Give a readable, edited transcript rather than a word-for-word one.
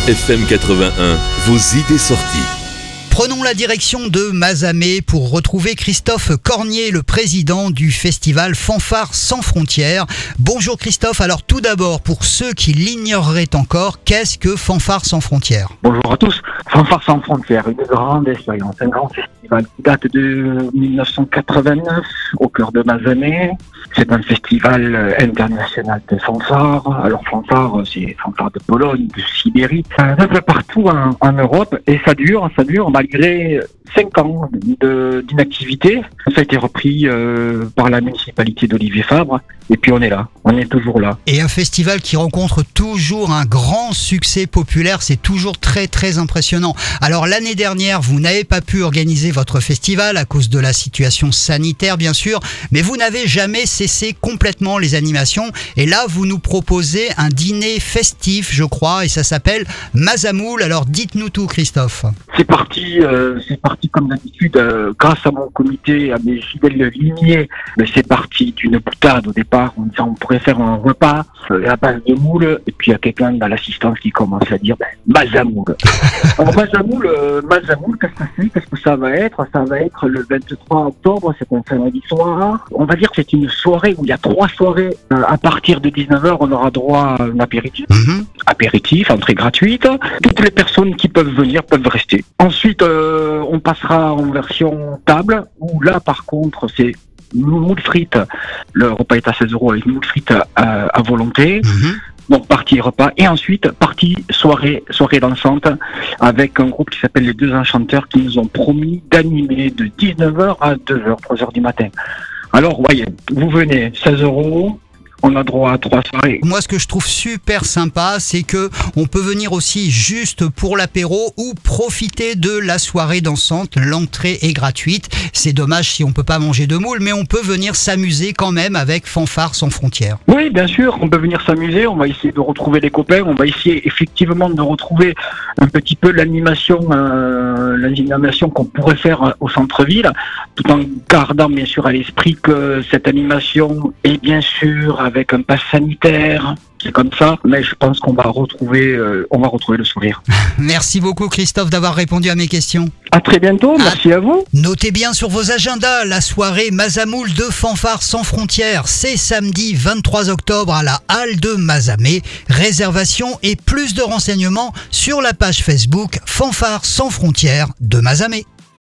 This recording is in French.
FM 81, vos idées sorties. Prenons la direction de Mazamet pour retrouver Christophe Cornier, le président du festival Fanfare Sans Frontières. Bonjour Christophe, alors tout d'abord, pour ceux qui l'ignoreraient encore, qu'est-ce que Fanfare Sans Frontières ? Bonjour à tous. Fanfare Sans Frontières, une grande expérience, un grand festival qui date de 1989 au cœur de Mazamet. C'est un festival international de fanfare. Alors fanfare, c'est fanfare de Pologne, de Sibérie, un peu partout en Europe, et ça dure malgré 5 ans d'inactivité. Ça a été repris par la municipalité d'Olivier Fabre, et puis on est là, on est toujours là. Et un festival qui rencontre toujours un grand succès populaire, c'est toujours très très impressionnant. Alors l'année dernière, vous n'avez pas pu organiser votre festival à cause de la situation sanitaire bien sûr, mais vous n'avez jamais cessé complètement les animations, et là vous nous proposez un dîner festif je crois, et ça s'appelle Mazamoul. Alors dites-nous tout Christophe. C'est parti comme d'habitude, grâce à mon comité, à mes fidèles limiers. Mais c'est parti d'une boutade au départ, en disant on pourrait faire un repas à base de moules, et puis il y a quelqu'un dans l'assistance qui commence à dire Mazamoul. Alors Mazamoul, qu'est-ce que c'est ? Qu'est-ce que ça va être ? Ça va être le 23 octobre, c'est un samedi soir. On va dire que c'est une soirée où il y a 3 soirées. À partir de 19h, on aura droit à un apéritif. Apéritif, entrée gratuite. Toutes les personnes qui peuvent venir peuvent rester. Ensuite, on passera en version table, où là, par contre, c'est moules frites. Le repas est à 16 € avec moules frites à volonté. Donc partie repas, et ensuite partie soirée dansante avec un groupe qui s'appelle les Deux Enchanteurs, qui nous ont promis d'animer de 19h à 2h, 3h du matin. Alors voyez, vous venez, 16 €. On a droit à 3 soirées. Moi, ce que je trouve super sympa, c'est que on peut venir aussi juste pour l'apéro ou profiter de la soirée dansante. L'entrée est gratuite. C'est dommage si on peut pas manger de moules, mais on peut venir s'amuser quand même avec Fanfare Sans Frontières. Oui, bien sûr, on peut venir s'amuser. On va essayer de retrouver les copains. On va essayer effectivement de retrouver un petit peu l'animation qu'on pourrait faire au centre-ville, tout en gardant bien sûr à l'esprit que cette animation est bien sûr avec un pass sanitaire, c'est comme ça, mais je pense qu'on va retrouver le sourire. Merci beaucoup Christophe d'avoir répondu à mes questions. À très bientôt, merci à vous. Notez bien sur vos agendas la soirée Mazamoul de Fanfare Sans Frontières. C'est samedi 23 octobre à la Halle de Mazamet. Réservation et plus de renseignements sur la page Facebook Fanfare Sans Frontières de Mazamet.